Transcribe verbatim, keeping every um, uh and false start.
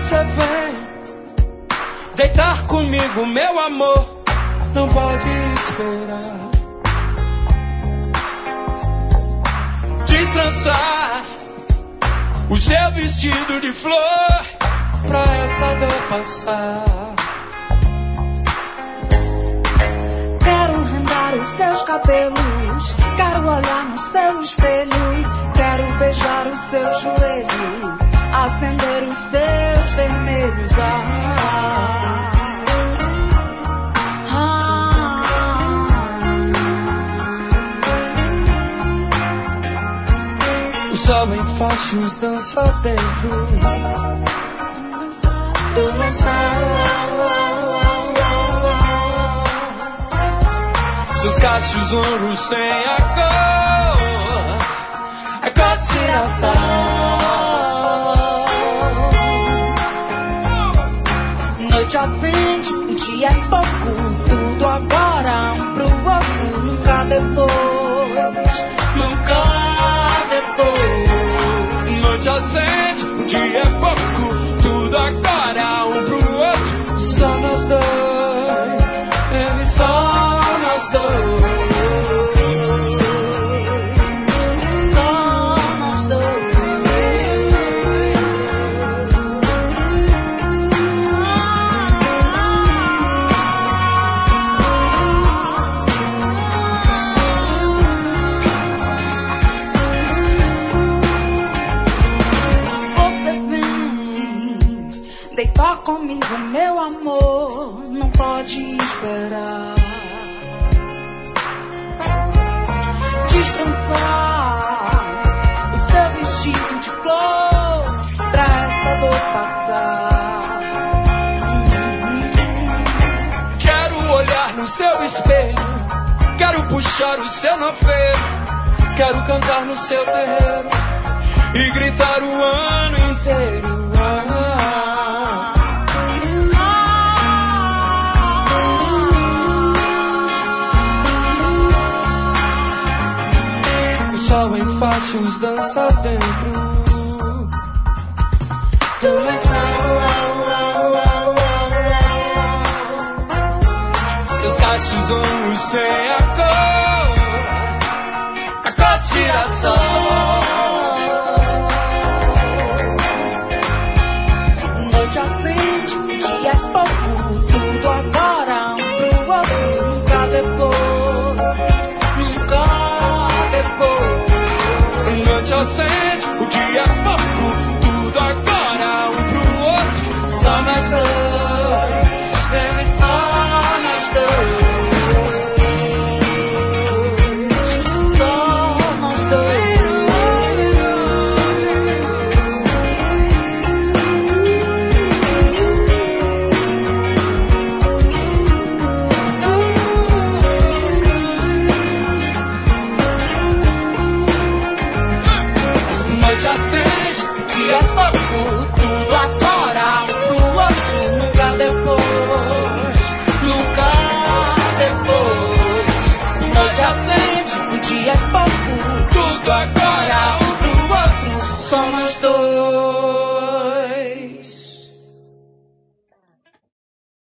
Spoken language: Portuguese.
você vem deitar comigo, meu amor, não pode esperar. Destrançar o seu vestido de flor pra essa dor passar. Quero rendar os seus cabelos, quero olhar no seu espelho, quero beijar o seu joelho, acender os seus vermelhos. Ah, ah, o sol em fachos dança dentro do lençol. Seus cachos ombros têm a cor, a cor de girassol. Noite acende, um dia é pouco, tudo agora, um pro outro, nunca depois, nunca depois. Noite acende, um dia é pouco, tudo agora, um pro outro, só nós dois, ele só nós dois. Deitar comigo, meu amor, não pode esperar. Destrançar o seu vestido de flor pra essa dor passar. Quero olhar no seu espelho, quero puxar o seu novelo, quero cantar no seu terreiro e gritar o ano inteiro. Ah, sol em fachos dança dentro do lençol. Seus cachos ombros têm a cor, a cor de girassol. Noite acende, um dia é pouco, tudo agora, um pro outro, nunca depois, nunca depois. Noite acende, o dia é pouco, tudo agora, um pro outro, só nós dois, ele só nós dois, só nós dois. Noite acende, dia é pouco, tudo agora, um pro outro, nunca depois, nunca depois. Noite acende, Um dia é pouco, tudo agora, um pro outro, só nós dois.